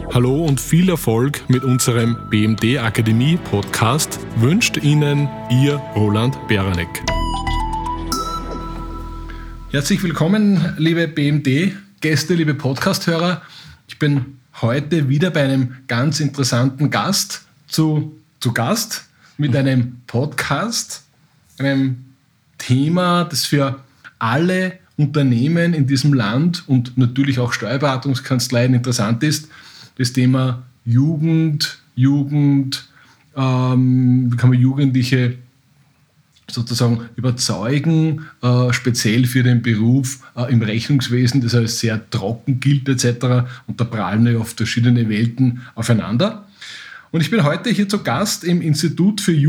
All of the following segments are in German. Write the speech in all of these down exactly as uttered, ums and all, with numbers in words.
Hallo und viel Erfolg mit unserem B M D Akademie Podcast wünscht Ihnen Ihr Roland Beranek. Herzlich willkommen, liebe B M D-Gäste, liebe Podcast-Hörer. Ich bin heute wieder bei einem ganz interessanten Gast zu, zu Gast mit einem Podcast, einem Thema, das für alle Unternehmen in diesem Land und natürlich auch Steuerberatungskanzleien interessant ist. Das Thema Jugend, Jugend, ähm, wie kann man Jugendliche sozusagen überzeugen, äh, speziell für den Beruf äh, im Rechnungswesen, das als sehr trocken gilt et cetera. Und da prallen ja oft verschiedene Welten aufeinander. Und ich bin heute hier zu Gast im Institut für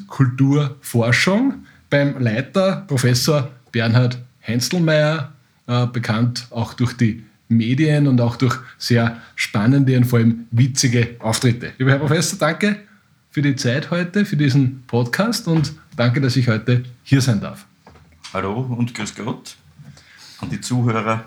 Jugendkulturforschung beim Leiter Professor Bernhard Heinzelmeier, äh, bekannt auch durch die Medien und auch durch sehr spannende und vor allem witzige Auftritte. Lieber Herr Professor, danke für die Zeit heute, für diesen Podcast und danke, dass ich heute hier sein darf. Hallo und grüß Gott an die Zuhörer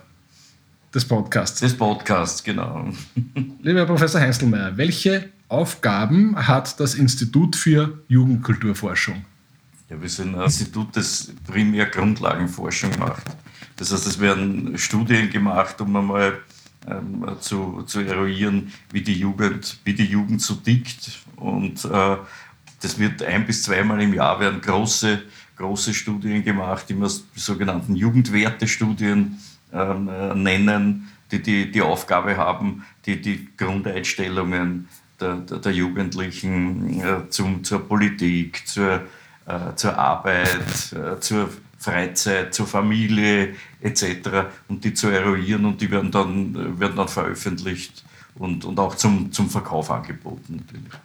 des Podcasts. Des Podcasts, genau. Lieber Herr Professor Heinzelmeier, welche Aufgaben hat das Institut für Jugendkulturforschung? Ja, wir sind ein Institut, das primär Grundlagenforschung macht. Das heißt, es werden Studien gemacht, um einmal ähm, zu, zu eruieren, wie die Jugend, wie die Jugend so tickt. Und äh, das wird ein- bis zweimal im Jahr werden große, große Studien gemacht, die wir die sogenannten Jugendwertestudien ähm, äh, nennen, die, die die Aufgabe haben, die, die Grundeinstellungen der, der, der Jugendlichen äh, zum, zur Politik, zur, äh, zur Arbeit, äh, zur Freizeit, zur Familie et cetera und die zu eruieren und die werden dann, werden dann veröffentlicht und, und auch zum, zum Verkauf angeboten natürlich.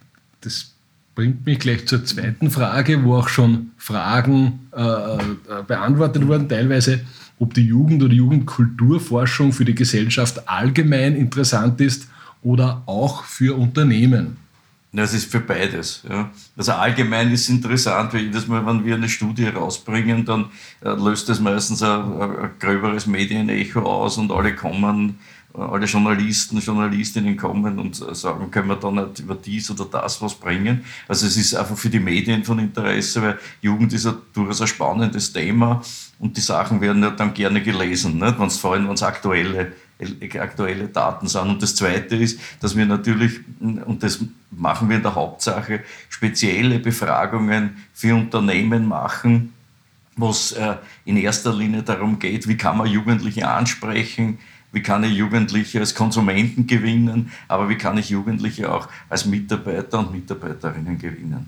Das bringt mich gleich zur zweiten Frage, wo auch schon Fragen äh, beantwortet wurden, teilweise, ob die Jugend- oder Jugendkulturforschung für die Gesellschaft allgemein interessant ist oder auch für Unternehmen. Ja, es ist für beides. Ja. Also allgemein ist es interessant, weil jedes Mal, wenn wir eine Studie rausbringen, dann äh, löst das meistens ein, ein gröberes Medienecho aus und alle kommen, alle Journalisten, Journalistinnen kommen und sagen, können wir da nicht über dies oder das was bringen. Also es ist einfach für die Medien von Interesse, weil Jugend ist ja durchaus ein spannendes Thema und die Sachen werden ja dann gerne gelesen, nicht? Wenn es vor allem, wenn es aktuelle aktuelle Daten sind. Und das Zweite ist, dass wir natürlich, und das machen wir in der Hauptsache, spezielle Befragungen für Unternehmen machen, wo es äh, in erster Linie darum geht, wie kann man Jugendliche ansprechen, wie kann ich Jugendliche als Konsumenten gewinnen, aber wie kann ich Jugendliche auch als Mitarbeiter und Mitarbeiterinnen gewinnen.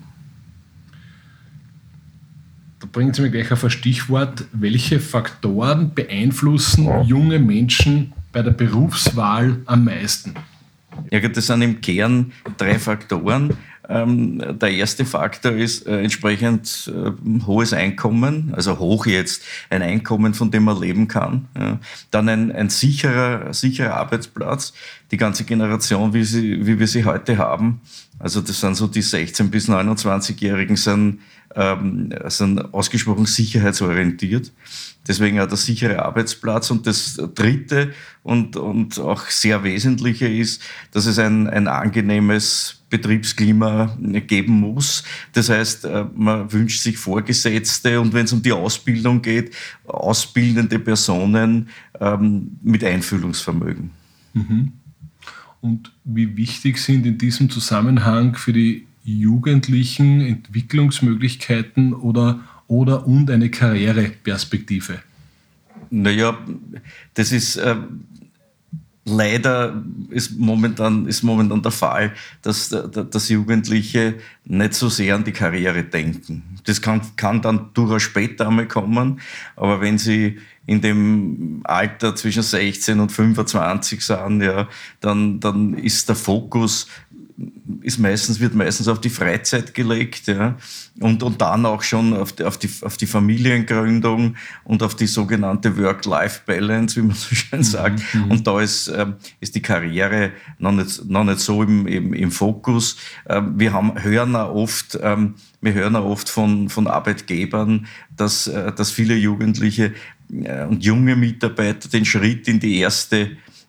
Da bringt es mir gleich auf ein Stichwort, welche Faktoren beeinflussen junge Menschen bei der Berufswahl am meisten? Ja, das sind im Kern drei Faktoren. Ähm, der erste Faktor ist äh, entsprechend äh, hohes Einkommen, also hoch jetzt ein Einkommen, von dem man leben kann. Ja. Dann ein, ein sicherer, sicherer Arbeitsplatz. Die ganze Generation, wie, sie, wie wir sie heute haben, also das sind so die sechzehn- bis neunundzwanzigjährigen, sind, ähm, sind ausgesprochen sicherheitsorientiert. Deswegen auch der sichere Arbeitsplatz. Und das Dritte und, und auch sehr Wesentliche ist, dass es ein, ein angenehmes Betriebsklima geben muss. Das heißt, man wünscht sich Vorgesetzte und wenn es um die Ausbildung geht, ausbildende Personen ähm, mit Einfühlungsvermögen. Mhm. Und wie wichtig sind in diesem Zusammenhang für die Jugendlichen Entwicklungsmöglichkeiten oder oder und eine Karriereperspektive? Naja, das ist äh, leider ist momentan, ist momentan der Fall, dass, dass Jugendliche nicht so sehr an die Karriere denken. Das kann, kann dann durchaus später einmal kommen, aber wenn sie in dem Alter zwischen sechzehn und fünfundzwanzig sind, ja, dann, dann ist der Fokus ist meistens, wird meistens auf die Freizeit gelegt, ja, und, und dann auch schon auf die, auf, die, auf die Familiengründung und auf die sogenannte Work-Life-Balance, wie man so schön sagt. Mhm. Und da ist, ähm, ist die Karriere noch nicht, noch nicht so im, im, im Fokus. Ähm, wir haben, hören auch oft, ähm, wir hören auch oft von, von Arbeitgebern, dass, äh, dass viele Jugendliche äh, und junge Mitarbeiter den Schritt in die erste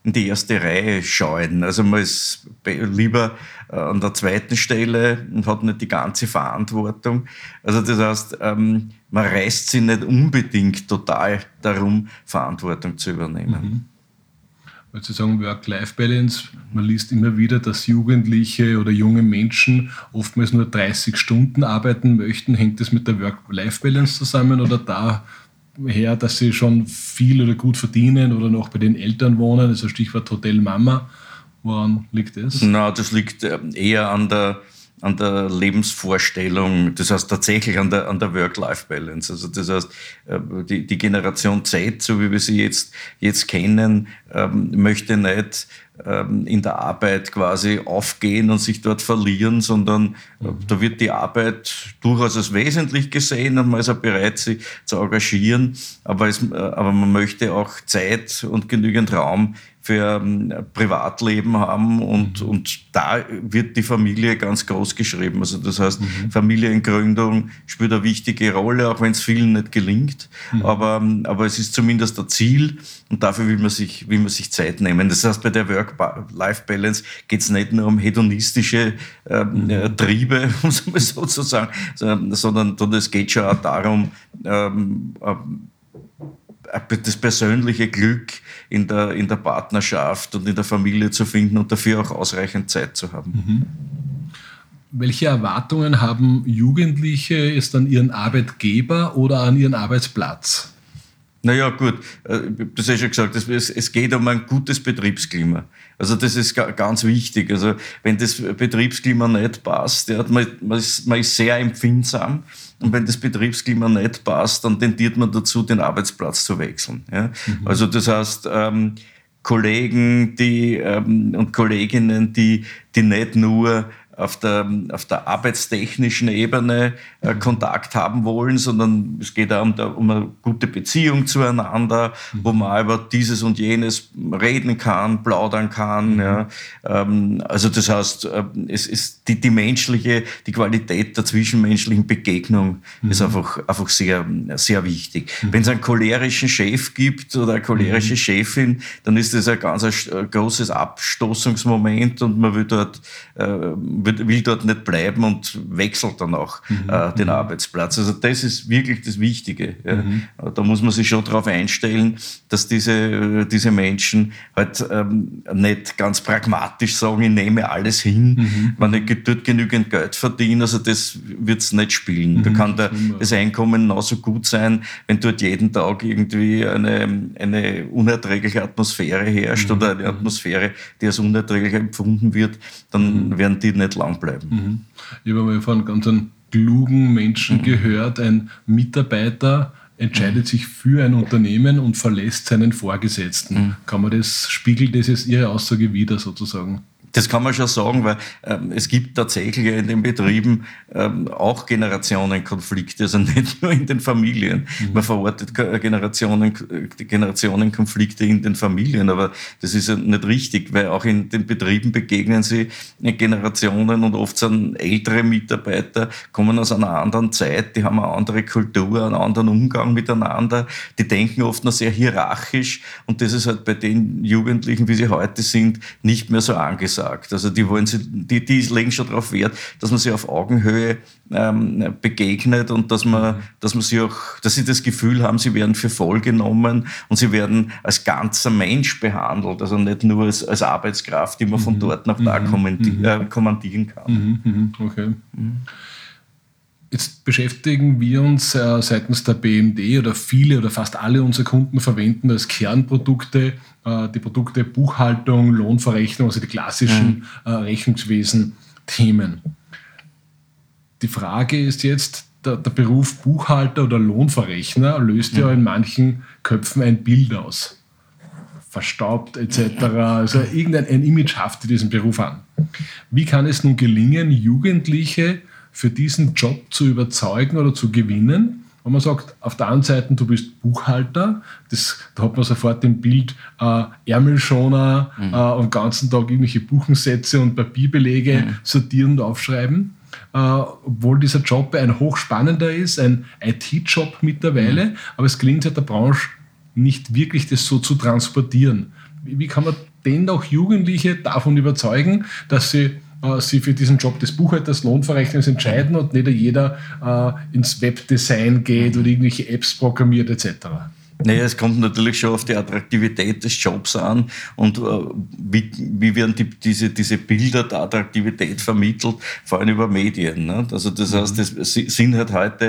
in die erste Reihe scheuen. Also man ist lieber an der zweiten Stelle und hat nicht die ganze Verantwortung. Also das heißt, ähm, man reißt sich nicht unbedingt total darum, Verantwortung zu übernehmen. Mhm. Weil Sie sagen Work-Life-Balance, man liest immer wieder, dass Jugendliche oder junge Menschen oftmals nur dreißig Stunden arbeiten möchten. Hängt das mit der Work-Life-Balance zusammen oder daher, dass sie schon viel oder gut verdienen oder noch bei den Eltern wohnen? Also Stichwort Hotel Mama. Woran liegt das? Na, das liegt eher an der an der Lebensvorstellung, das heißt tatsächlich an der, an der Work-Life-Balance. Also das heißt, die, die Generation Z, so wie wir sie jetzt, jetzt kennen, ähm, möchte nicht ähm, in der Arbeit quasi aufgehen und sich dort verlieren, sondern mhm. da wird die Arbeit durchaus als wesentlich gesehen und man ist auch bereit, sich zu engagieren, aber, es, aber man möchte auch Zeit und genügend Raum für ein Privatleben haben und, mhm. und da wird die Familie ganz groß geschrieben. Also das heißt, mhm. Familiengründung spielt eine wichtige Rolle, auch wenn es vielen nicht gelingt. Mhm. Aber, aber es ist zumindest ein Ziel und dafür will man sich, will man sich Zeit nehmen. Das heißt, bei der Work-Life-Balance geht es nicht nur um hedonistische äh, mhm. Triebe, um es mal so zu sagen, sondern, sondern es geht schon auch darum, ähm, das persönliche Glück in der, in der Partnerschaft und in der Familie zu finden und dafür auch ausreichend Zeit zu haben. Mhm. Welche Erwartungen haben Jugendliche jetzt an ihren Arbeitgeber oder an ihren Arbeitsplatz? Naja, gut, das habe ich schon gesagt, es geht um ein gutes Betriebsklima. Also das ist ganz wichtig. Also wenn das Betriebsklima nicht passt, ja, man, ist, man ist sehr empfindsam. Und wenn das Betriebsklima nicht passt, dann tendiert man dazu, den Arbeitsplatz zu wechseln. Ja? Mhm. Also das heißt, ähm, Kollegen die, ähm, und Kolleginnen, die, die nicht nur auf der, auf der arbeitstechnischen Ebene äh, Kontakt haben wollen, sondern es geht auch um, der, um eine gute Beziehung zueinander, mhm. wo man über dieses und jenes reden kann, plaudern kann. Mhm. Ja. Ähm, also das heißt, äh, es ist die, die menschliche, die Qualität der zwischenmenschlichen Begegnung mhm. ist einfach, einfach sehr, sehr wichtig. Mhm. Wenn es einen cholerischen Chef gibt oder eine cholerische mhm. Chefin, dann ist das ein ganz ein großes Abstoßungsmoment und man will dort äh, will dort nicht bleiben und wechselt dann auch mhm. äh, den mhm. Arbeitsplatz. Also das ist wirklich das Wichtige. Ja. Mhm. Da muss man sich schon darauf einstellen, dass diese, diese Menschen halt ähm, nicht ganz pragmatisch sagen, ich nehme alles hin, mhm. wenn ich dort genügend Geld verdiene. Also das wird es nicht spielen. Mhm. Da kann der, das Einkommen genauso gut sein, wenn dort jeden Tag irgendwie eine, eine unerträgliche Atmosphäre herrscht mhm. oder eine Atmosphäre, die als unerträglich empfunden wird, dann mhm. werden die nicht lang bleiben. Mhm. Ich habe mal von ganz einem klugen Menschen mhm. gehört, ein Mitarbeiter entscheidet mhm. sich für ein Unternehmen und verlässt seinen Vorgesetzten. Mhm. Kann man das, spiegelt das jetzt Ihre Aussage wider sozusagen? Das kann man schon sagen, weil ähm, es gibt tatsächlich in den Betrieben ähm, auch Generationenkonflikte, also nicht nur in den Familien. Mhm. Man verortet Generationen, Generationenkonflikte in den Familien, aber das ist ja nicht richtig, weil auch in den Betrieben begegnen sie Generationen und oft sind ältere Mitarbeiter, kommen aus einer anderen Zeit, die haben eine andere Kultur, einen anderen Umgang miteinander, die denken oft noch sehr hierarchisch und das ist halt bei den Jugendlichen, wie sie heute sind, nicht mehr so angesagt. Also die wollen sie, die, die legen schon darauf Wert, dass man sich auf Augenhöhe ähm, begegnet und dass man, dass man sie auch, dass sie das Gefühl haben, sie werden für voll genommen und sie werden als ganzer Mensch behandelt, also nicht nur als, als Arbeitskraft, die man von dort nach da kommandieren, äh, kommandieren kann. Okay. Jetzt beschäftigen wir uns äh, seitens der B M D oder viele oder fast alle unserer Kunden verwenden als Kernprodukte äh, die Produkte Buchhaltung, Lohnverrechnung, also die klassischen mhm. äh, Rechnungswesen-Themen. Die Frage ist jetzt, der, der Beruf Buchhalter oder Lohnverrechner löst mhm. ja in manchen Köpfen ein Bild aus. Verstaubt et cetera. Also irgendein ein Image haftet diesen Beruf an. Wie kann es nun gelingen, Jugendliche für diesen Job zu überzeugen oder zu gewinnen? Wenn man sagt, auf der einen Seite, du bist Buchhalter, das, da hat man sofort im Bild äh, Ärmelschoner mhm. äh, und den ganzen Tag irgendwelche Buchensätze und Papierbelege mhm. sortieren und aufschreiben. Äh, obwohl dieser Job ein hochspannender ist, ein I T-Job mittlerweile, mhm. aber es gelingt halt der Branche nicht wirklich, das so zu transportieren. wie kann man denn auch Jugendliche davon überzeugen, dass sie äh, sich für diesen Job des Buchhalters, Lohnverrechners entscheiden und nicht jeder äh, ins Webdesign geht oder irgendwelche Apps programmiert et cetera? Naja, es kommt natürlich schon auf die Attraktivität des Jobs an und äh, wie, wie werden die, diese, diese Bilder der Attraktivität vermittelt, vor allem über Medien. Ne? Also das heißt, das sind halt heute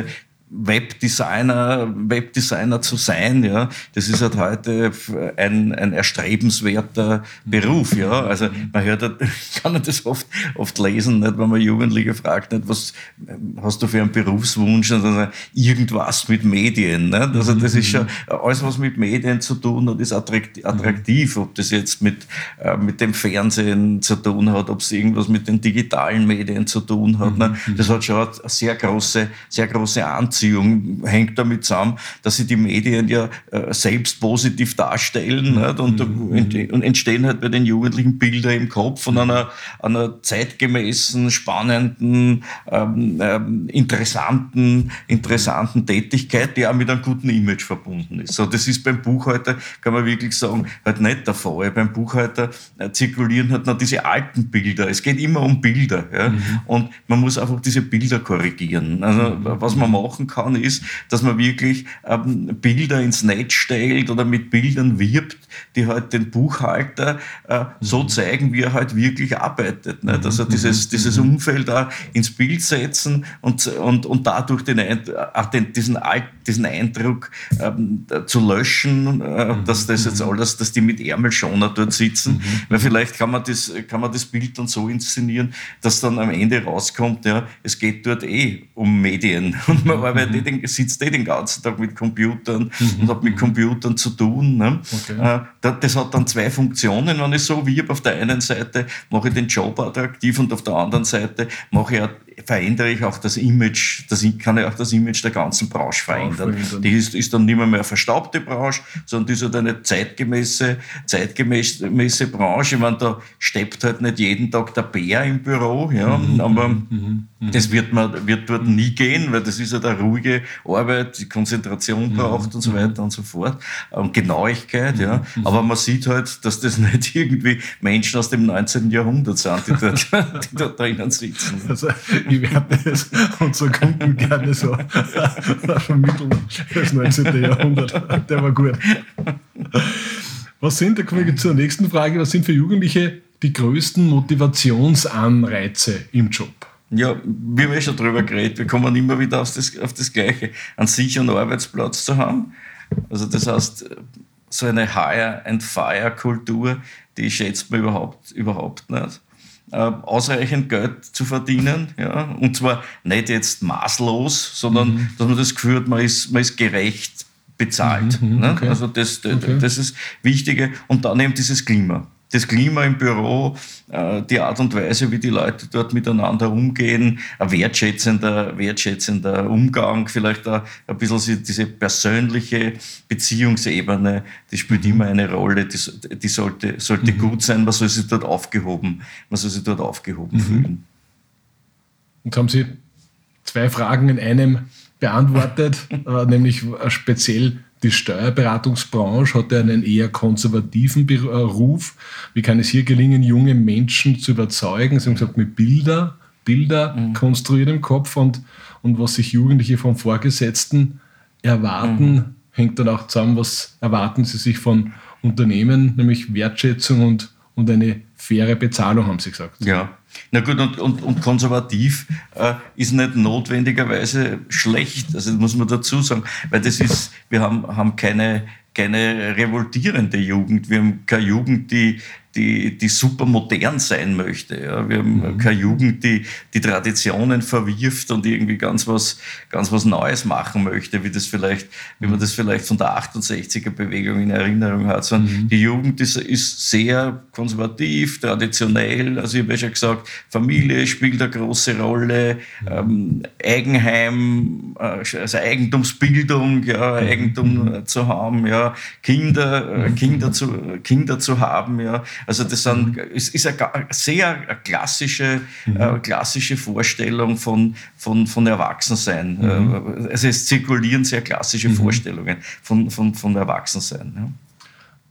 Webdesigner, Webdesigner zu sein, ja, das ist halt heute ein, ein erstrebenswerter Beruf, ja. Also man hört, kann man das oft, oft lesen, nicht, wenn man Jugendliche fragt, nicht, was hast du für einen Berufswunsch? Und dann irgendwas mit Medien, nicht? Also das ist schon alles, was mit Medien zu tun hat, ist attraktiv. Ob das jetzt mit, äh, mit dem Fernsehen zu tun hat, ob es irgendwas mit den digitalen Medien zu tun hat, ne? Das hat schon eine sehr große, sehr große Anzahl. Hängt damit zusammen, dass sie die Medien ja äh, selbst positiv darstellen, nicht? Und, mhm. und entstehen halt bei den Jugendlichen Bilder im Kopf von einer, einer zeitgemäßen, spannenden, ähm, ähm, interessanten, interessanten Tätigkeit, die auch mit einem guten Image verbunden ist. So, das ist beim Buchhalter, kann man wirklich sagen, halt nicht der Fall. Beim Buchhalter äh, zirkulieren halt noch diese alten Bilder. Es geht immer um Bilder, ja? Mhm. Und man muss einfach diese Bilder korrigieren. Also, mhm. was man machen kann, ist, dass man wirklich ähm, Bilder ins Netz stellt oder mit Bildern wirbt, die halt den Buchhalter äh, so zeigen, wie er halt wirklich arbeitet. Nicht? Also dieses, dieses Umfeld da ins Bild setzen und, und, und dadurch den, auch den, diesen, diesen Eindruck ähm, zu löschen, äh, dass das jetzt alles, dass die mit Ärmelschoner dort sitzen, weil vielleicht kann man das, kann man das Bild dann so inszenieren, dass dann am Ende rauskommt, ja, es geht dort eh um Medien und man arbeitet, den, sitzt eh den ganzen Tag mit Computern mhm. und hat mit Computern zu tun. Ne? Okay. Äh, das hat dann zwei Funktionen, wenn ich so wirb. Auf der einen Seite mache ich den Job attraktiv und auf der anderen Seite mache ich auch, verändere ich auch das Image, das kann ich auch das Image der ganzen Branche verändern. verändern. Die ist, ist dann nicht mehr, mehr eine verstaubte Branche, sondern die ist halt eine zeitgemäße, zeitgemäße Branche. Ich meine, da steppt halt nicht jeden Tag der Bär im Büro, ja, mhm. aber mhm. das wird, man, wird dort nie gehen, weil das ist ja eine ruhige Arbeit, die Konzentration braucht mhm. und so weiter und so fort. Und Genauigkeit, ja. Mhm. Aber man sieht halt, dass das nicht irgendwie Menschen aus dem neunzehnten Jahrhundert sind, die dort, die dort drinnen sitzen. Also, ich werde das unseren Kunden gerne so vermitteln. Das neunzehnten Jahrhundert, der war gut. Was sind, da kommen wir zur nächsten Frage, was sind für Jugendliche die größten Motivationsanreize im Job? Ja, wir haben ja schon drüber geredet, wir kommen immer wieder auf das, auf das Gleiche, einen sicheren Arbeitsplatz zu haben. Also das heißt, so eine Hire-and-Fire-Kultur, die schätzt man überhaupt, überhaupt nicht. Äh, ausreichend Geld zu verdienen, ja, und zwar nicht jetzt maßlos, sondern mhm. dass man das Gefühl hat, man ist, man ist gerecht bezahlt. Mhm, ne? Okay. Also das, das, okay. das ist Wichtige. Und dann eben dieses Klima. Das Klima im Büro, die Art und Weise, wie die Leute dort miteinander umgehen, ein wertschätzender, wertschätzender Umgang, vielleicht auch ein bisschen diese persönliche Beziehungsebene, die spielt immer eine Rolle, die, die sollte, sollte mhm. gut sein, man soll sich dort aufgehoben, man soll sich dort aufgehoben mhm. fühlen. Und haben Sie zwei Fragen in einem beantwortet, äh, nämlich speziell die Steuerberatungsbranche hat ja einen eher konservativen Beruf. Wie kann es hier gelingen, junge Menschen zu überzeugen? Sie haben gesagt, mit Bilder, Bilder mhm. konstruiert im Kopf und, und was sich Jugendliche vom Vorgesetzten erwarten, mhm. hängt dann auch zusammen, was erwarten sie sich von Unternehmen, nämlich Wertschätzung und, und eine faire Bezahlung, haben Sie gesagt. Ja. Na gut, und, und, und konservativ äh, ist nicht notwendigerweise schlecht, also das muss man dazu sagen, weil das ist, wir haben, haben keine, keine revoltierende Jugend, wir haben keine Jugend, die, die, die super modern sein möchte. Ja. Wir haben mhm. keine Jugend, die die Traditionen verwirft und irgendwie ganz was, ganz was Neues machen möchte, wie, das vielleicht, wie man das vielleicht von der achtundsechziger-Bewegung in Erinnerung hat. Sondern mhm. die Jugend ist, ist sehr konservativ, traditionell. Also ich habe ja schon gesagt, Familie spielt eine große Rolle, mhm. ähm, Eigenheim, also Eigentumsbildung, ja, Eigentum mhm. zu haben, ja, Kinder, mhm. Kinder, zu, Kinder zu haben, ja. Also das sind, es ist eine sehr klassische, mhm. äh, klassische Vorstellung von, von, von Erwachsensein. Mhm. Also es zirkulieren sehr klassische mhm. Vorstellungen von, von, von Erwachsensein. Ja.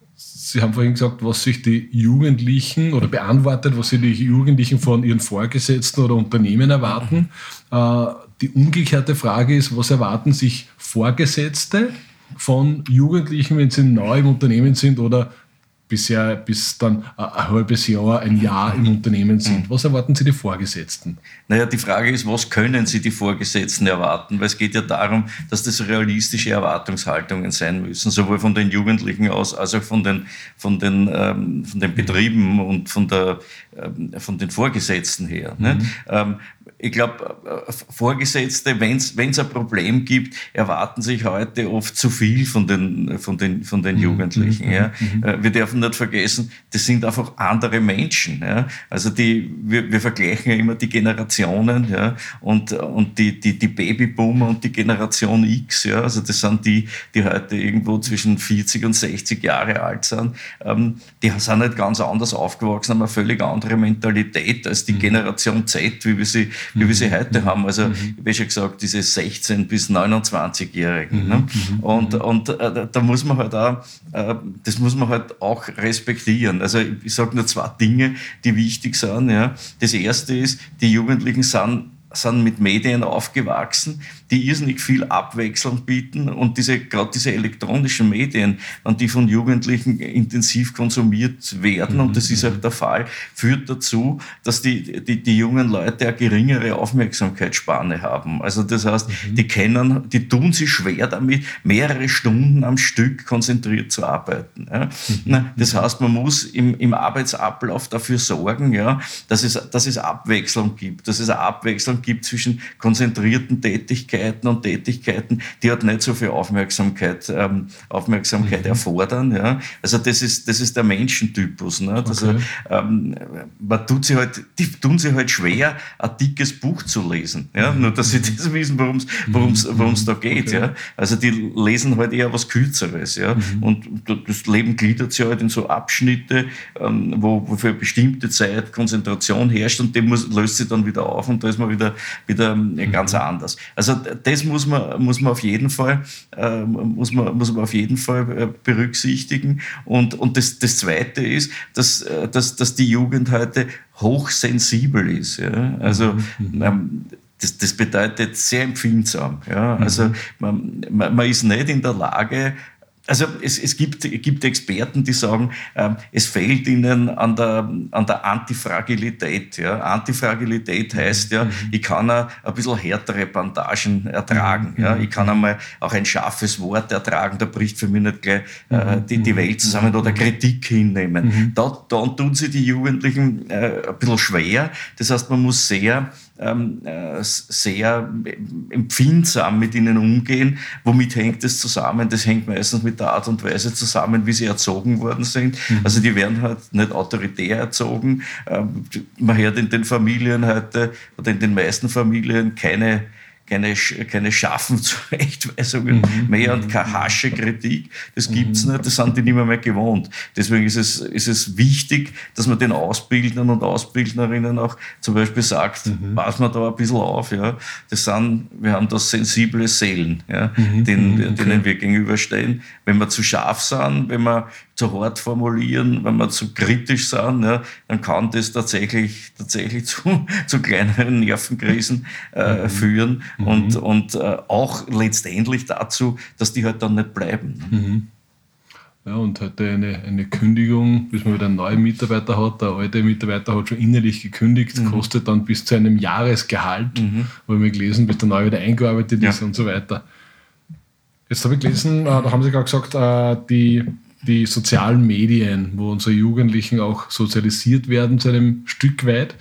Sie haben vorhin gesagt, was sich die Jugendlichen oder beantwortet, was sich die Jugendlichen von ihren Vorgesetzten oder Unternehmen erwarten. Äh, die umgekehrte Frage ist, was erwarten sich Vorgesetzte von Jugendlichen, wenn sie neu im Unternehmen sind oder bisher bis dann ein halbes Jahr, ein Jahr im Unternehmen sind? Was erwarten Sie die Vorgesetzten? Naja, die Frage ist, was können Sie die Vorgesetzten erwarten? Weil es geht ja darum, dass das realistische Erwartungshaltungen sein müssen, sowohl von den Jugendlichen aus, als auch von den, von den, ähm, von den Betrieben und von, der, ähm, von den Vorgesetzten her. Mhm. Ne? Ähm, ich glaube, Vorgesetzte, wenn es ein Problem gibt, erwarten sich heute oft zu viel von den, von den, von den Jugendlichen. Mhm. Ja. Mhm. Wir dürfen nicht vergessen, das sind einfach andere Menschen. Ja. Also die, wir, wir vergleichen ja immer die Generationen, ja, und, und die, die, die Babyboomer und die Generation X. Ja. Also das sind die, die heute irgendwo zwischen vierzig und sechzig Jahre alt sind. Ähm, die sind nicht ganz anders aufgewachsen, haben eine völlig andere Mentalität als die mhm. Generation Z, wie wir sie wie wir sie heute haben. Also, ich habe schon gesagt, diese sechzehn- bis neunundzwanzigjährigen. Ne? Und, und äh, da muss man halt auch, äh, das muss man halt auch respektieren. Also, ich sage nur zwei Dinge, die wichtig sind. Ja. Das erste ist, die Jugendlichen sind sind mit Medien aufgewachsen, die irrsinnig viel Abwechslung bieten und diese, gerade diese elektronischen Medien, wenn die von Jugendlichen intensiv konsumiert werden, mhm. und das ist auch der Fall, führt dazu, dass die, die, die jungen Leute eine geringere Aufmerksamkeitsspanne haben. Also das heißt, mhm. die kennen, die tun sich schwer damit, mehrere Stunden am Stück konzentriert zu arbeiten. Ja. Mhm. Das heißt, man muss im, im Arbeitsablauf dafür sorgen, ja, dass es, dass es Abwechslung gibt, dass es eine Abwechslung gibt zwischen konzentrierten Tätigkeiten und Tätigkeiten, die halt nicht so viel Aufmerksamkeit, ähm, Aufmerksamkeit mhm. erfordern. Ja. Also das ist, das ist der Menschentypus. Ne. Okay. Also, ähm, man tut sich halt, die tun sich halt schwer, ein dickes Buch zu lesen. Ja. Mhm. Nur, dass sie das wissen, worum es mhm. worum es da geht. Okay. Ja. Also die lesen halt eher was Kürzeres. Ja. Mhm. Und das Leben gliedert sich halt in so Abschnitte, ähm, wo, wo für eine bestimmte Zeit Konzentration herrscht und dem muss, löst sich dann wieder auf und da ist man wieder wieder ganz mhm. anders. Also das muss man muss man auf jeden Fall äh, muss man muss man auf jeden Fall berücksichtigen und und das das Zweite ist, dass dass dass die Jugend heute hochsensibel ist. Ja? Also mhm. ähm, das, das bedeutet sehr empfindsam. Ja? Also man, man, man ist nicht in der Lage. Also es, es gibt, gibt Experten, die sagen, ähm, es fehlt ihnen an der, an der Antifragilität. Ja. Antifragilität heißt ja, ich kann ein, ein bisschen härtere Bandagen ertragen. Mhm. Ja. Ich kann einmal auch ein scharfes Wort ertragen, da bricht für mich nicht gleich äh, die, die Welt zusammen oder Kritik hinnehmen. Mhm. Da, da tun sie die Jugendlichen äh, ein bisschen schwer. Das heißt, man muss sehr Ähm, äh, sehr empfindsam mit ihnen umgehen. Womit hängt das zusammen? Das hängt meistens mit der Art und Weise zusammen, wie sie erzogen worden sind. Mhm. Also die werden halt nicht autoritär erzogen. Ähm, man hört in den Familien heute oder in den meisten Familien keine keine, keine scharfen Zurechtweisungen mhm. mehr und keine harsche Kritik. Das gibt's mhm. nicht, das sind die nicht mehr, mehr gewohnt. Deswegen ist es, ist es wichtig, dass man den Ausbildnern und Ausbildnerinnen auch zum Beispiel sagt, mhm. pass mal da ein bisschen auf. Ja. Das sind, wir haben da sensible Seelen, ja, mhm. denen, okay. denen wir gegenüberstehen. Wenn wir zu scharf sind, wenn wir zu hart formulieren, wenn wir zu kritisch sind, ja, dann kann das tatsächlich, tatsächlich zu, zu kleineren Nervenkrisen äh, mhm. führen mhm. und, und äh, auch letztendlich dazu, dass die halt dann nicht bleiben. Mhm. Ja, und heute eine, eine Kündigung, bis man wieder einen neuen Mitarbeiter hat, der alte Mitarbeiter hat schon innerlich gekündigt, mhm. kostet dann bis zu einem Jahresgehalt, mhm. habe ich mal gelesen, bis der neue wieder eingearbeitet ist ja. und so weiter. Jetzt habe ich gelesen, da haben Sie gerade gesagt, die die sozialen Medien, wo unsere Jugendlichen auch sozialisiert werden zu einem Stück weit.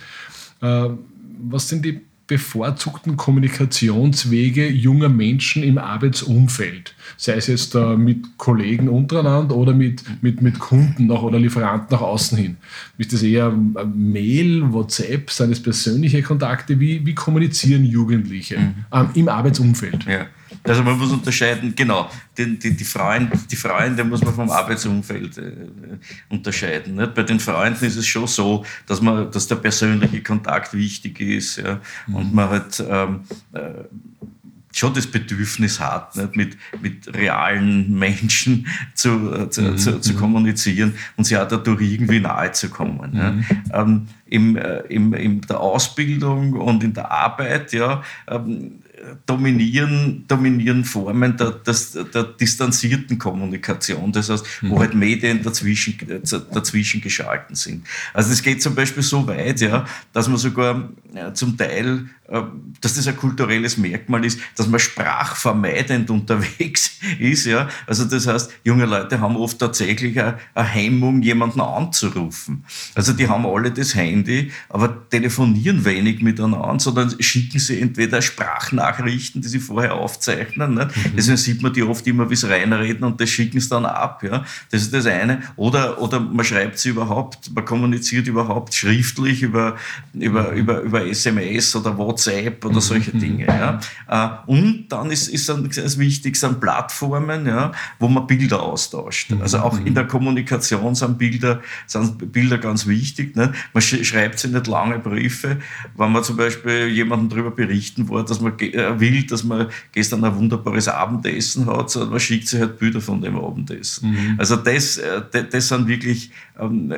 Was sind die bevorzugten Kommunikationswege junger Menschen im Arbeitsumfeld? Sei es jetzt mit Kollegen untereinander oder mit, mit, mit Kunden nach, oder Lieferanten nach außen hin. Ist das eher Mail, WhatsApp, sind das persönliche Kontakte? Wie, wie kommunizieren Jugendliche mhm. ähm, im Arbeitsumfeld? Ja. Also man muss unterscheiden, genau, die, die, die Freunde, die Freunde muss man vom Arbeitsumfeld äh, unterscheiden. Nicht? Bei den Freunden ist es schon so, dass, man, dass der persönliche Kontakt wichtig ist, ja, mhm. und man halt ähm, äh, schon das Bedürfnis hat, nicht, mit, mit realen Menschen zu, zu, mhm. zu, zu kommunizieren und sie auch dadurch irgendwie nahe zu kommen. Mhm. Ja. Ähm, im, äh, im, in der Ausbildung und in der Arbeit, ja, ähm, dominieren, dominieren Formen der, der, der distanzierten Kommunikation, das heißt, mhm. wo halt Medien dazwischen, dazwischen geschalten sind. Also es geht zum Beispiel so weit, ja, dass man sogar ja, zum Teil, äh, dass das ein kulturelles Merkmal ist, dass man sprachvermeidend unterwegs ist. Ja. Also das heißt, junge Leute haben oft tatsächlich eine, eine Hemmung, jemanden anzurufen. Also die haben alle das Handy, aber telefonieren wenig miteinander, sondern schicken sie entweder Sprachnachrichten, die sie vorher aufzeichnen. Ne? Mhm. Deswegen sieht man die oft immer, wie sie reinreden und das schicken sie dann ab. Ja? Das ist das eine. Oder, oder man schreibt sie überhaupt, man kommuniziert überhaupt schriftlich über, über, mhm. über, über S M S oder WhatsApp oder solche mhm. Dinge. Ja? Und dann ist, ist dann das Wichtigste an Plattformen, ja, wo man Bilder austauscht. Mhm. Also auch in der Kommunikation sind Bilder, sind Bilder ganz wichtig. Ne? Man schreibt sich nicht lange Briefe, wenn man zum Beispiel jemandem darüber berichten will, dass man will, dass man gestern ein wunderbares Abendessen hat, sondern man schickt sich halt Bilder von dem Abendessen. Mhm. Also das, das sind wirklich ähm,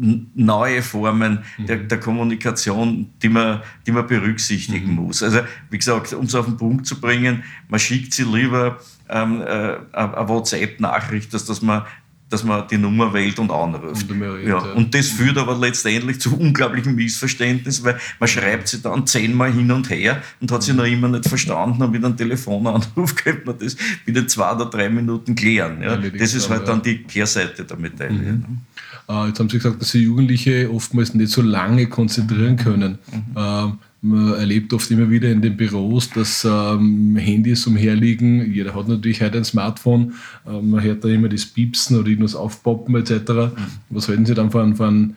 neue Formen mhm. der, der Kommunikation, die man, die man berücksichtigen mhm. muss. Also wie gesagt, um es auf den Punkt zu bringen, man schickt sie lieber ähm, äh, eine WhatsApp-Nachricht, dass, dass man dass man die Nummer wählt und anruft. Und, redet, ja. Ja. Und das führt aber letztendlich zu unglaublichen Missverständnissen, weil man schreibt sie dann zehnmal hin und her und hat sie noch immer nicht verstanden und mit einem Telefonanruf könnte man das bitte zwei oder drei Minuten klären. Ja. Das ist halt dann die Kehrseite der Medaille. Mhm. Äh, jetzt haben Sie gesagt, dass sich Jugendliche oftmals nicht so lange konzentrieren können. Mhm. Äh, Man erlebt oft immer wieder in den Büros, dass ähm, Handys umherliegen. Jeder hat natürlich heute ein Smartphone. Ähm, man hört da immer das Piepsen oder irgendwas aufpoppen et cetera. Mhm. Was halten Sie dann von, von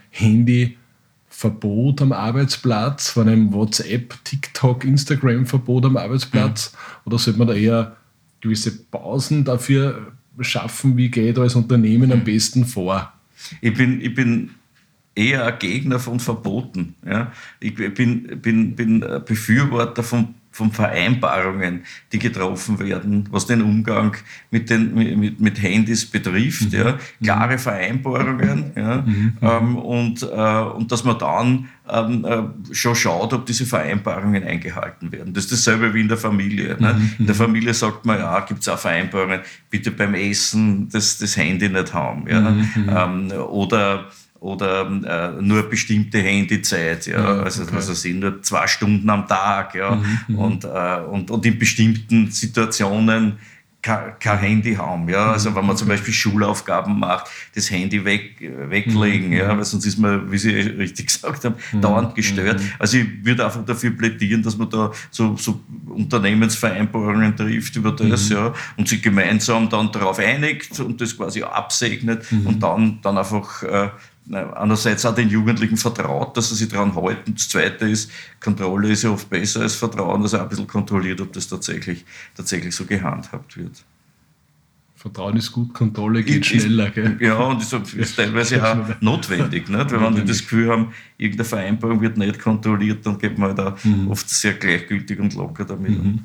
Handyverbot am Arbeitsplatz, von einem WhatsApp, TikTok, Instagram-Verbot am Arbeitsplatz? Mhm. Oder sollte man da eher gewisse Pausen dafür schaffen? Wie geht da als Unternehmen am besten vor? Ich bin... Ich bin eher ein Gegner von Verboten. Ja. Ich bin, bin, bin Befürworter von, von Vereinbarungen, die getroffen werden, was den Umgang mit, den, mit, mit Handys betrifft. Mhm. Ja. Klare Vereinbarungen. Ja. Mhm. Ähm, und, äh, und dass man dann ähm, äh, schon schaut, ob diese Vereinbarungen eingehalten werden. Das ist dasselbe wie in der Familie. Mhm. Ne. In der Familie sagt man, ja, gibt es auch Vereinbarungen, bitte beim Essen das, das Handy nicht haben. Ja. Mhm. Ähm, oder oder äh, nur bestimmte Handyzeit, ja, ja also okay. also sind nur zwei Stunden am Tag, ja, mhm, und, äh, und, und in bestimmten Situationen kein, kein Handy haben, ja, also wenn man zum Beispiel Schulaufgaben macht, das Handy weg, weglegen, mhm. ja, weil sonst ist man, wie Sie richtig gesagt haben, mhm. dauernd gestört. Mhm. Also ich würde einfach dafür plädieren, dass man da so, so Unternehmensvereinbarungen trifft über das, mhm. ja, und sich gemeinsam dann darauf einigt und das quasi absegnet mhm. und dann, dann einfach äh, einerseits auch den Jugendlichen vertraut, dass sie sich daran halten. Das Zweite ist, Kontrolle ist ja oft besser als Vertrauen, dass er ein bisschen kontrolliert, ob das tatsächlich, tatsächlich so gehandhabt wird. Vertrauen ist gut, Kontrolle geht ist, schneller. Gell? Ja, und ist, ist teilweise auch notwendig. Nicht? Weil wenn wir das Gefühl haben, irgendeine Vereinbarung wird nicht kontrolliert, dann geht man halt auch mhm. oft sehr gleichgültig und locker damit um.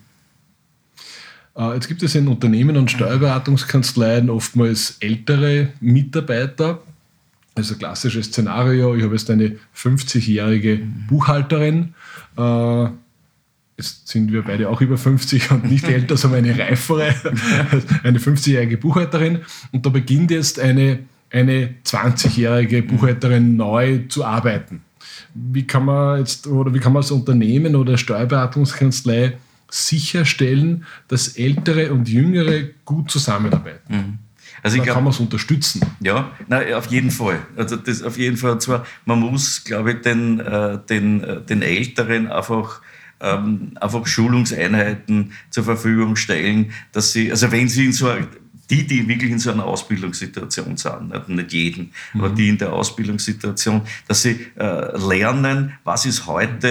Mhm. Jetzt gibt es in Unternehmen und Steuerberatungskanzleien oftmals ältere Mitarbeiter. Also ein klassisches Szenario, ich habe jetzt eine fünfzigjährige Buchhalterin, äh, jetzt sind wir beide auch über fünfzig und nicht älter, sondern eine reifere, eine fünfzigjährige Buchhalterin, und da beginnt jetzt eine, eine zwanzigjährige Buchhalterin neu zu arbeiten. Wie kann man jetzt, oder wie kann man als Unternehmen oder Steuerberatungskanzlei sicherstellen, dass ältere und jüngere gut zusammenarbeiten? Mhm. Also ich glaub, kann man es unterstützen. Ja, nein, auf jeden Fall. Also das auf jeden Fall. Und zwar, man muss, glaube ich, den, äh, den, äh, den Älteren einfach, ähm, einfach Schulungseinheiten zur Verfügung stellen, dass sie, also wenn sie in so einer, die, die wirklich in so einer Ausbildungssituation sind, nicht jeden, mhm. aber die in der Ausbildungssituation, dass sie äh, lernen, was ist heute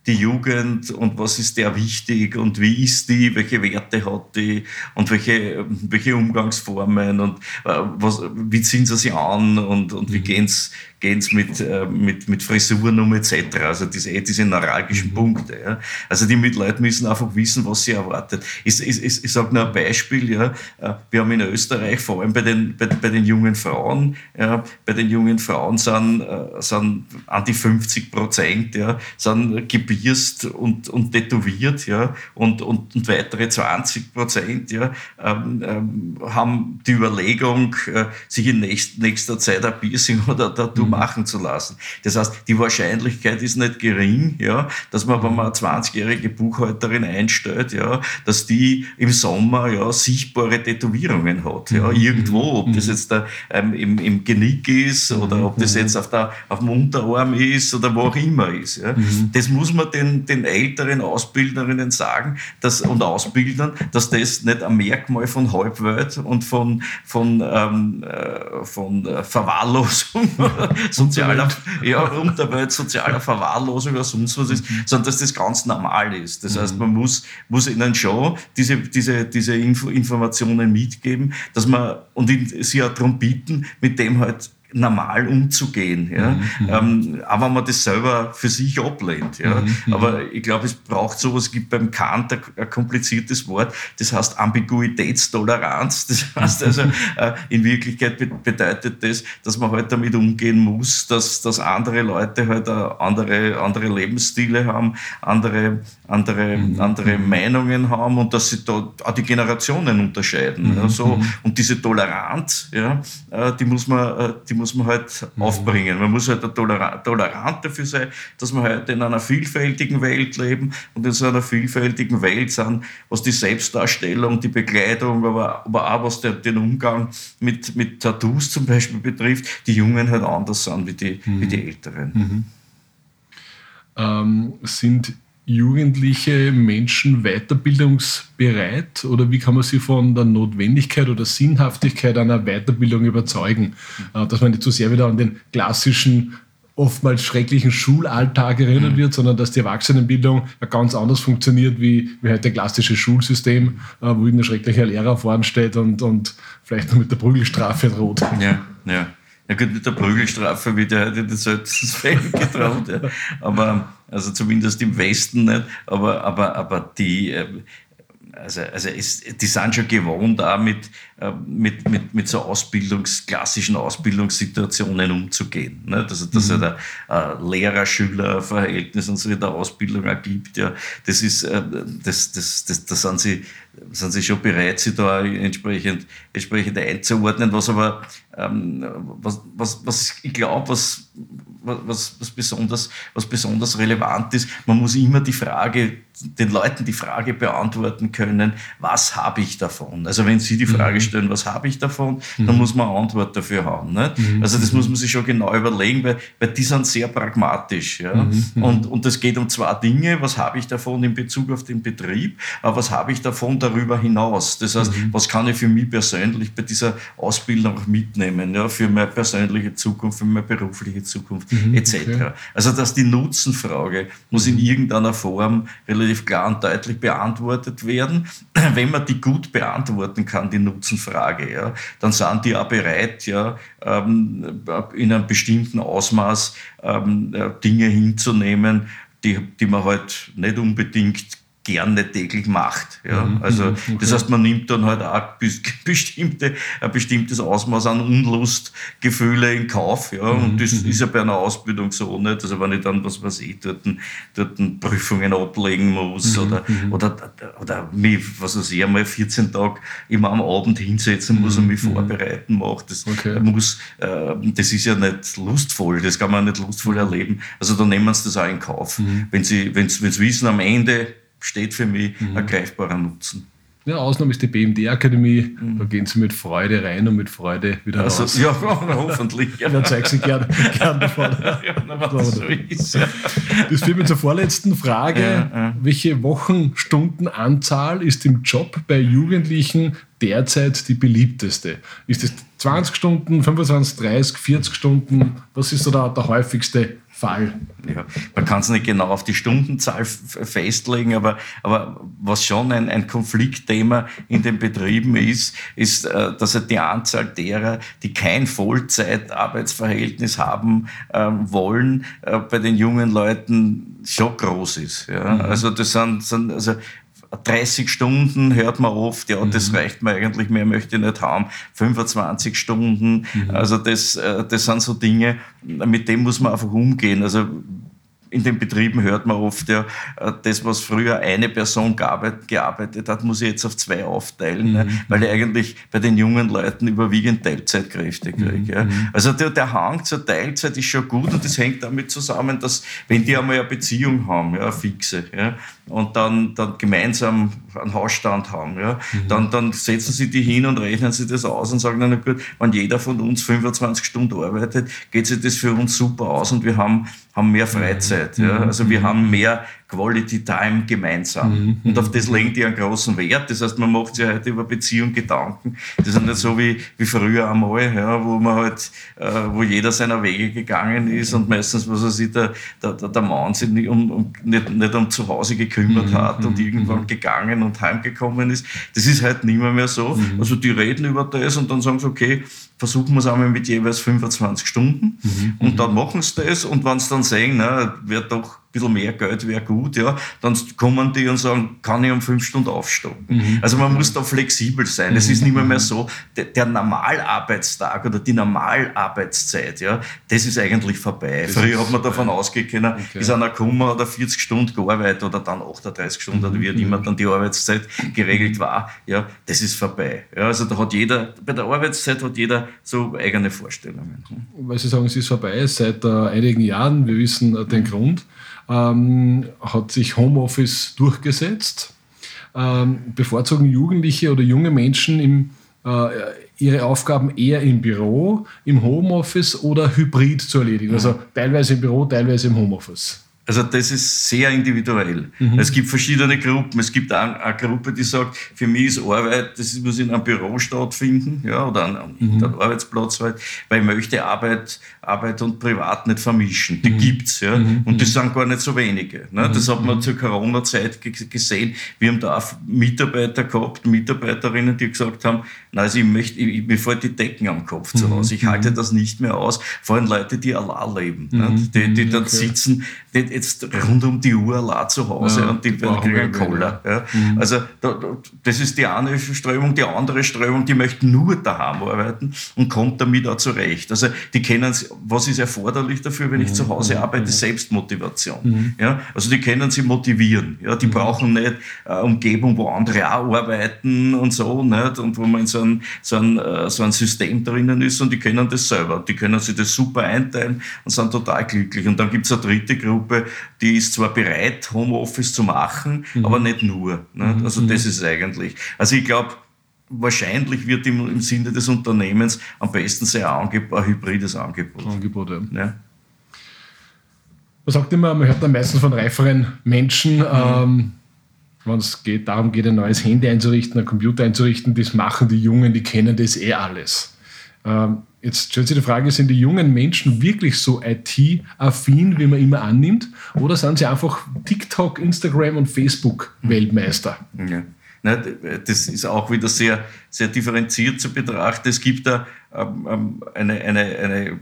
die Jugend und was ist der wichtig und wie ist die, welche Werte hat die und welche, welche Umgangsformen und äh, was, wie ziehen sie sich an und, und wie gehen sie gehen's mit, äh, mit, mit Frisuren um et cetera. Also diese, diese neuralgischen mhm. Punkte. Ja. Also die mit Leute müssen einfach wissen, was sie erwartet. Ich, ich, ich, ich sage nur ein Beispiel. Ja. Wir haben in Österreich, vor allem bei den, bei, bei den jungen Frauen, ja, bei den jungen Frauen sind, äh, sind an die fünfzig Prozent ja, sind gebierst und, und tätowiert ja, und, und, und weitere zwanzig Prozent ja, ähm, ähm, haben die Überlegung, äh, sich in nächst, nächster Zeit ein Piercing oder Tattoo mhm. machen zu lassen. Das heißt, die Wahrscheinlichkeit ist nicht gering, ja, dass man, wenn man eine zwanzigjährige Buchhalterin einstellt, ja, dass die im Sommer ja, sichtbare Tätowierungen hat. Ja, irgendwo, ob das jetzt da, ähm, im, im Genick ist oder ob das jetzt auf, der, auf dem Unterarm ist oder wo auch immer ist. Ja. Mhm. Das muss man den, den älteren Ausbildnerinnen sagen dass, und Ausbildern, dass das nicht ein Merkmal von Halbwelt und von, von, ähm, äh, von äh, Verwahrlosung sozialer, ja, Unterwelt, sozialer Verwahrlosung oder sonst was ist, mhm. sondern dass das ganz normal ist. Das heißt, man muss, muss ihnen schon diese, diese, diese Info, Informationen mitgeben, dass man, und sie auch darum bitten, mit dem halt normal umzugehen. Ja? Mhm. Ähm, aber wenn man das selber für sich ablehnt. Ja? Mhm. Aber ich glaube, es braucht sowas, es gibt beim Kant ein, ein kompliziertes Wort, das heißt Ambiguitätstoleranz. Das heißt also, äh, in Wirklichkeit be- bedeutet das, dass man halt damit umgehen muss, dass, dass andere Leute halt andere, andere Lebensstile haben, andere, andere, mhm. andere mhm. Meinungen haben und dass sie da auch die Generationen unterscheiden. Mhm. Ja? So, und diese Toleranz, ja, äh, die muss man, äh, die muss man halt mhm. aufbringen. Man muss halt tolerant, tolerant dafür sein, dass wir heute in einer vielfältigen Welt leben und in so einer vielfältigen Welt sind, was die Selbstdarstellung, die Bekleidung, aber, aber auch was der, den Umgang mit, mit Tattoos zum Beispiel betrifft, die Jungen halt anders sind wie die, mhm. wie die Älteren. Mhm. Ähm, sind jugendliche Menschen weiterbildungsbereit oder wie kann man sie von der Notwendigkeit oder Sinnhaftigkeit einer Weiterbildung überzeugen, dass man nicht zu sehr wieder an den klassischen, oftmals schrecklichen Schulalltag erinnert wird, sondern dass die Erwachsenenbildung ja ganz anders funktioniert wie, wie halt das klassische Schulsystem, wo ein schrecklicher Lehrer vorn steht und, und vielleicht noch mit der Prügelstrafe droht. Ja, ja. Ja gut, mit der Prügelstrafe wird ja heute das Feld getraut, ja. Aber, also zumindest im Westen nicht, aber, aber, aber die, also, also es, die sind schon gewohnt, auch mit, mit, mit, mit so Ausbildungs, klassischen Ausbildungssituationen umzugehen. Nicht? Also, dass mhm. es ein Lehrer-Schüler-Verhältnis und so in der Ausbildung auch gibt, ja. Das ist, das, das, das, da sind sie, sind sie schon bereit, sich da entsprechend, entsprechend einzuordnen, was aber, ähm, was, was, was ich glaube, was, was, was, besonders, was besonders relevant ist, man muss immer die Frage, den Leuten die Frage beantworten können, was habe ich davon? Also wenn sie die Frage stellen, was habe ich davon, mhm. dann muss man eine Antwort dafür haben. Nicht? Mhm. Also das muss man sich schon genau überlegen, weil, weil die sind sehr pragmatisch. Ja? Mhm. Und, und es geht um zwei Dinge, was habe ich davon in Bezug auf den Betrieb, aber was habe ich davon darüber hinaus? Das heißt, mhm. was kann ich für mich persönlich bei dieser Ausbildung auch mitnehmen, ja? Für meine persönliche Zukunft, für meine berufliche Zukunft mhm. et cetera. Okay. Also dass die Nutzenfrage muss in irgendeiner Form relativ klar und deutlich beantwortet werden. Wenn man die gut beantworten kann, die Nutzenfrage, ja, dann sind die auch bereit, ja, ähm, in einem bestimmten Ausmaß ähm, Dinge hinzunehmen, die, die man halt nicht unbedingt gerne täglich macht. Ja. Mhm, also okay. Das heißt, man nimmt dann halt auch bestimmte, ein bestimmtes Ausmaß an Unlustgefühle in Kauf. Ja. Und das mhm. ist ja bei einer Ausbildung so nicht. Also wenn ich dann, was weiß ich, dort, dort Prüfungen ablegen muss mhm. oder, mhm. oder, oder mich, was weiß ich, einmal vierzehn Tage immer am Abend hinsetzen muss und mich mhm. vorbereiten macht. Das okay. muss, äh, das ist ja nicht lustvoll. Das kann man nicht lustvoll erleben. Also da nehmen sie das auch in Kauf. Mhm. Wenn sie, wenn sie wissen, am Ende steht für mich mhm. ein greifbarer Nutzen. Ja, Ausnahme ist die B M D-Akademie. Mhm. Da gehen sie mit Freude rein und mit Freude wieder also, raus. Ja, hoffentlich. Ja. Da zeige ich sie gerne gern davon. Ja, das, so ist, ja. Das führt mich zur vorletzten Frage. Ja, ja. Welche Wochenstundenanzahl ist im Job bei Jugendlichen derzeit die beliebteste? Ist es zwanzig Stunden, fünfundzwanzig, dreißig, vierzig Stunden? Was ist so der, der häufigste Fall? Ja, man kann es nicht genau auf die Stundenzahl f- festlegen, aber, aber was schon ein, ein Konfliktthema in den Betrieben ist, ist, äh, dass halt die Anzahl derer, die kein Vollzeitarbeitsverhältnis haben äh, wollen, äh, bei den jungen Leuten schon groß ist. Ja? Mhm. Also das sind, sind also dreißig Stunden hört man oft, ja, das mhm. reicht mir eigentlich, mehr möchte ich nicht haben. fünfundzwanzig Stunden, mhm. also das, das sind so Dinge, mit denen muss man einfach umgehen. Also in den Betrieben hört man oft, ja, das, was früher eine Person gearbeitet, gearbeitet hat, muss ich jetzt auf zwei aufteilen, mhm. ne, weil ich eigentlich bei den jungen Leuten überwiegend Teilzeitkräfte kriege. Mhm. Ja. Also der, der Hang zur Teilzeit ist schon gut und das hängt damit zusammen, dass wenn die einmal eine Beziehung haben, ja, eine fixe, ja, und dann, dann gemeinsam einen Hausstand haben, ja, mhm. dann, dann setzen sie die hin und rechnen sich das aus und sagen, na gut, wenn jeder von uns fünfundzwanzig Stunden arbeitet, geht sich das für uns super aus und wir haben, haben mehr Freizeit. Mhm. Ja. Also wir haben mehr Quality Time gemeinsam. Mhm. Und auf das legen die einen großen Wert. Das heißt, man macht sich heute über Beziehung Gedanken. Das ist nicht so wie, wie früher einmal, ja, wo man halt, äh, wo jeder seiner Wege gegangen ist und meistens, was er sich der, der, der Mann sich nicht um, um, nicht, nicht um zu Hause gekümmert mhm. hat und irgendwann mhm. gegangen und heimgekommen ist. Das ist halt nicht mehr, mehr so. Mhm. Also die reden über das und dann sagen sie, okay, versuchen wir es einmal mit jeweils fünfundzwanzig Stunden mhm. und dann machen sie das und wenn sie dann sehen, na, wird doch ein bisschen mehr Geld wäre gut, ja, dann kommen die und sagen, kann ich um fünf Stunden aufstocken. Mhm. Also man muss da flexibel sein. Es mhm. ist nicht mehr, mehr so, der, der Normalarbeitstag oder die Normalarbeitszeit, ja, das ist eigentlich vorbei. Das Früher hat man davon ausgehen können, okay. ist einer gekommen, hat er vierzig Stunden gearbeitet oder dann achtunddreißig Stunden mhm. oder wie immer dann die Arbeitszeit geregelt war, ja, das ist vorbei. Ja, also da hat jeder, bei der Arbeitszeit hat jeder so eigene Vorstellungen. Weil Sie sagen, es ist vorbei seit äh, einigen Jahren, wir wissen äh, den mhm. Grund. Ähm, hat sich Homeoffice durchgesetzt. Ähm, bevorzugen Jugendliche oder junge Menschen im, äh, ihre Aufgaben eher im Büro, im Homeoffice oder hybrid zu erledigen? Also teilweise im Büro, teilweise im Homeoffice. Also das ist sehr individuell. Mhm. Es gibt verschiedene Gruppen. Es gibt eine, eine Gruppe, die sagt, für mich ist Arbeit, das muss in einem Büro stattfinden, ja, oder an einem mhm. Arbeitsplatz halt, weil ich möchte Arbeit, Arbeit und Privat nicht vermischen. Die mhm. gibt's, ja. Mhm. Und das sind gar nicht so wenige. Ne? Das hat man mhm. zur Corona-Zeit g- gesehen. Wir haben da auch Mitarbeiter gehabt, Mitarbeiterinnen, die gesagt haben, na, also ich möchte, ich, mir fällt die Decken am Kopf zu Hause. Ich halte das nicht mehr aus. Vor allem Leute, die allein leben, mhm. ne? die, die dann okay. sitzen, die jetzt rund um die Uhr allein zu Hause ja, und die kriegen einen Koller. Ja. Mhm. Also da, das ist die eine Strömung. Die andere Strömung, die möchten nur daheim arbeiten und kommt damit auch zurecht. Also die kennen, was ist erforderlich dafür, wenn ich mhm. zu Hause arbeite? Mhm. Selbstmotivation. Mhm. Ja. Also die können sie motivieren. Ja. Die mhm. brauchen nicht eine Umgebung, wo andere auch arbeiten und so, nicht? Und wo man in so ein, so, ein, so ein System drinnen ist und die können das selber. Die können sich das super einteilen und sind total glücklich. Und dann gibt es eine dritte Gruppe, die ist zwar bereit, Homeoffice zu machen, mhm. aber nicht nur. Ne? Also das ist eigentlich. Also ich glaube, wahrscheinlich wird im, im Sinne des Unternehmens am besten sehr ein, Angeb- ein hybrides Angebot. Angebot ja. Ja. Man sagt immer, man hört dann meistens von reiferen Menschen, mhm. ähm, wenn es geht, darum geht, ein neues Handy einzurichten, einen Computer einzurichten, das machen die Jungen, die kennen das eh alles. Ähm, Jetzt stellt sich die Frage, sind die jungen Menschen wirklich so I T-affin, wie man immer annimmt, oder sind sie einfach TikTok, Instagram und Facebook-Weltmeister? Ja. Das ist auch wieder sehr, sehr differenziert zu betrachten. Es gibt da ähm, eine, eine, eine,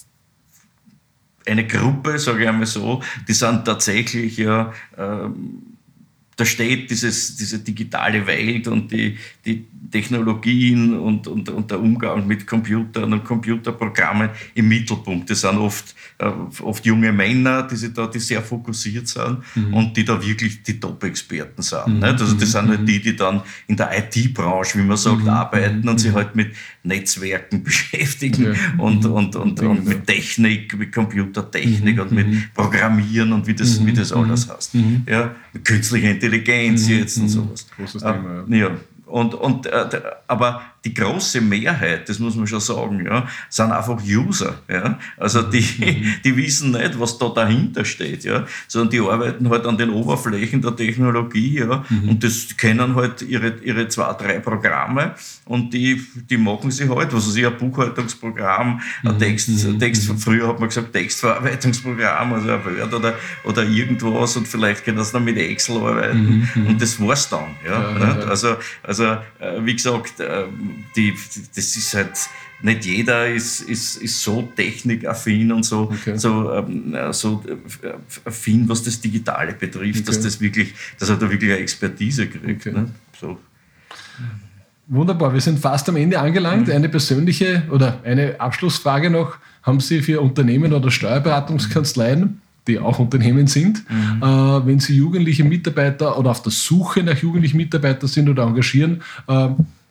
eine Gruppe, sage ich einmal so, die sind tatsächlich ja ähm, da steht dieses, diese digitale Welt und die, die Technologien und, und, und der Umgang mit Computern und Computerprogrammen im Mittelpunkt. Das sind oft, äh, oft junge Männer, die, sich da, die sehr fokussiert sind mhm. und die da wirklich die Top-Experten sind. Mhm. Nicht? Also das sind halt die, die dann in der I T-Branche, wie man sagt, mhm. arbeiten und mhm. sich halt mit Netzwerken beschäftigen ja. und, und, und, und, und mit Technik, mit Computertechnik mhm. und mit Programmieren und wie das, mhm. wie das alles heißt. Mhm. Ja, mit künstlicher Intelligenz mhm. jetzt und sowas. Großes Thema, ja. ja. Und, und, äh, aber die große Mehrheit, das muss man schon sagen, ja, sind einfach User. Ja? Also die, die wissen nicht, was da dahinter steht, ja? Sondern die arbeiten halt an den Oberflächen der Technologie, ja? Mhm. Und das kennen halt ihre, ihre zwei, drei Programme und die, die machen sie halt, was weiß ich, ein Buchhaltungsprogramm, ein Text, mhm. Text, früher hat man gesagt Textverarbeitungsprogramm, also ein Word oder, oder irgendwas und vielleicht können sie dann mit Excel arbeiten mhm. und das war's dann. Ja? Ja, ja, ja. Also, also wie gesagt, die, das ist halt, nicht jeder ist, ist, ist so technikaffin und so, okay. so, ähm, so affin, was das Digitale betrifft, okay. dass das wirklich, dass er da wirklich eine Expertise kriegt. Okay. Ne? So. Wunderbar, wir sind fast am Ende angelangt. Eine persönliche oder eine Abschlussfrage noch. Haben Sie für Unternehmen oder Steuerberatungskanzleien, die auch Unternehmen sind, mhm. äh, wenn Sie jugendliche Mitarbeiter oder auf der Suche nach jugendlichen Mitarbeitern sind oder engagieren, äh,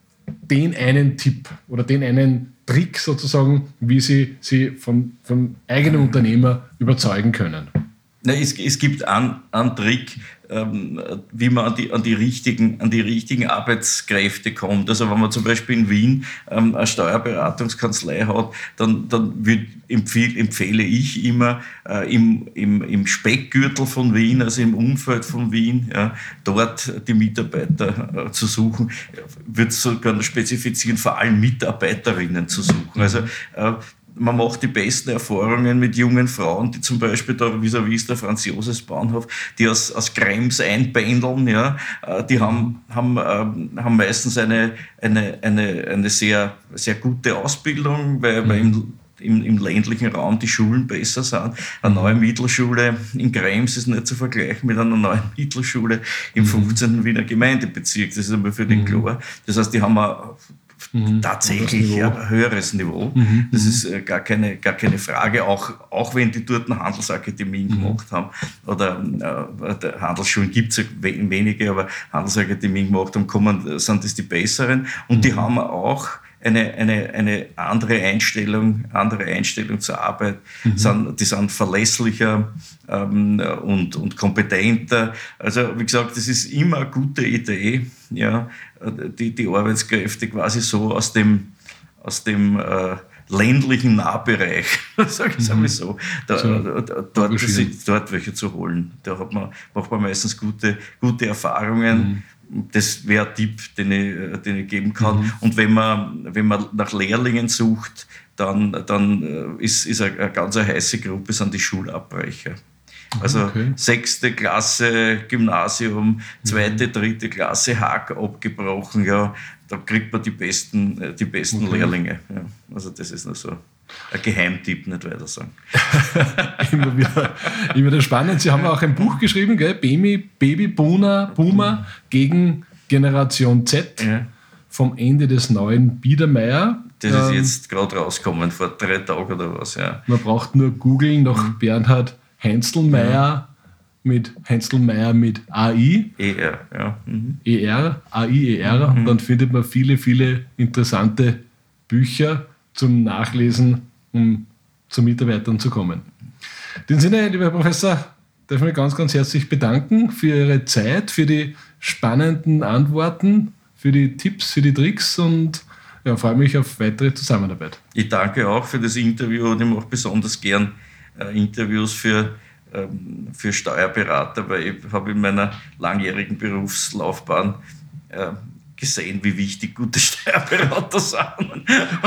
den einen Tipp oder den einen Trick sozusagen, wie Sie sie von, von eigenem Unternehmer überzeugen können? Na, es, es gibt einen, einen Trick, ähm, wie man an die, an, die richtigen, an die richtigen Arbeitskräfte kommt. Also wenn man zum Beispiel in Wien ähm, eine Steuerberatungskanzlei hat, dann, dann würd, empfehle, empfehle ich immer äh, im, im, im Speckgürtel von Wien, also im Umfeld von Wien, ja, dort die Mitarbeiter äh, zu suchen. Ich würde sogar spezifizieren, vor allem Mitarbeiterinnen zu suchen. Also äh, man macht die besten Erfahrungen mit jungen Frauen, die zum Beispiel da vis-à-vis der Franz-Josefs-Bahnhof, die aus, aus Krems einpendeln, ja, die haben, haben, haben meistens eine, eine, eine, eine sehr, sehr gute Ausbildung, weil, mhm. weil im, im, im ländlichen Raum die Schulen besser sind. Eine neue Mittelschule in Krems ist nicht zu vergleichen mit einer neuen Mittelschule im fünfzehnten Wiener Gemeindebezirk. Das ist einmal für den klar. Das heißt, die haben eine Mhm. tatsächlich ein höheres Niveau. Mhm. Das ist äh, gar, keine, gar keine Frage, auch, auch wenn die dort eine Handelsakademien mhm. gemacht haben oder äh, Handelsschulen gibt es ja wenige, aber Handelsakademien gemacht haben, kommen, sind das die besseren und mhm. die haben auch eine, eine, eine andere Einstellung, andere Einstellung zur Arbeit. Mhm. Sind, die sind verlässlicher ähm, und, und kompetenter. Also wie gesagt, das ist immer eine gute Idee, ja, die, die Arbeitskräfte quasi so aus dem, aus dem äh, ländlichen Nahbereich, sage ich mhm. so, da, so da, dort, dort welche zu holen. Da hat man, macht man meistens gute, gute Erfahrungen. Mhm. Das wäre ein Tipp, den ich, den ich geben kann. Mhm. Und wenn man, wenn man nach Lehrlingen sucht, dann, dann ist, ist eine, eine ganz eine heiße Gruppe, sind die Schulabbrecher. Also okay. sechste Klasse Gymnasium, zweite, mhm. dritte Klasse Hack abgebrochen, ja, da kriegt man die besten, die besten okay. Lehrlinge. Ja. Also das ist nur so ein Geheimtipp, nicht weiter sagen. immer, wieder, immer wieder spannend. Sie haben auch ein Buch geschrieben, gell? Baby, Baby Boomer, Boomer gegen Generation Z, ja. vom Ende des neuen Biedermeier. Das ist ähm, jetzt gerade rausgekommen, vor drei Tagen oder was. Ja. Man braucht nur googeln nach mhm. Bernhard Heinzelmeier ja. mit Heinzelmeier mit A I. E R, ja. Mhm. E R, A I E R. Mhm. Und dann findet man viele, viele interessante Bücher zum Nachlesen, um zu Mitarbeitern zu kommen. In dem Sinne, lieber Herr Professor, darf ich mich ganz, ganz herzlich bedanken für Ihre Zeit, für die spannenden Antworten, für die Tipps, für die Tricks und ja, freue mich auf weitere Zusammenarbeit. Ich danke auch für das Interview und ich mache besonders gern äh, Interviews für, ähm, für Steuerberater, weil ich habe in meiner langjährigen Berufslaufbahn äh, gesehen, wie wichtig gute Steuerberater sind.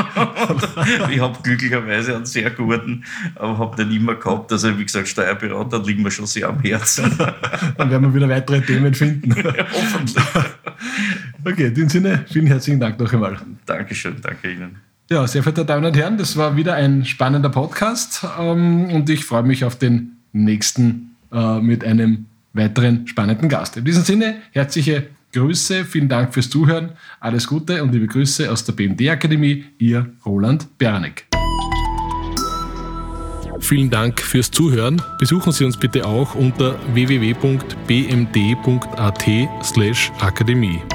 Ich habe glücklicherweise einen sehr guten, aber habe nicht immer gehabt. Also wie gesagt, Steuerberater liegen mir schon sehr am Herzen. Dann werden wir wieder weitere Themen finden. Ja, hoffentlich. Okay, in dem Sinne, vielen herzlichen Dank noch einmal. Dankeschön, danke Ihnen. Ja, sehr verehrte Damen und Herren, das war wieder ein spannender Podcast und ich freue mich auf den nächsten äh, mit einem weiteren spannenden Gast. In diesem Sinne, herzliche Grüße, vielen Dank fürs Zuhören, alles Gute und liebe Grüße aus der B M D Akademie, Ihr Roland Beranek. Vielen Dank fürs Zuhören. Besuchen Sie uns bitte auch unter w w w punkt b m d punkt a t slash akademie.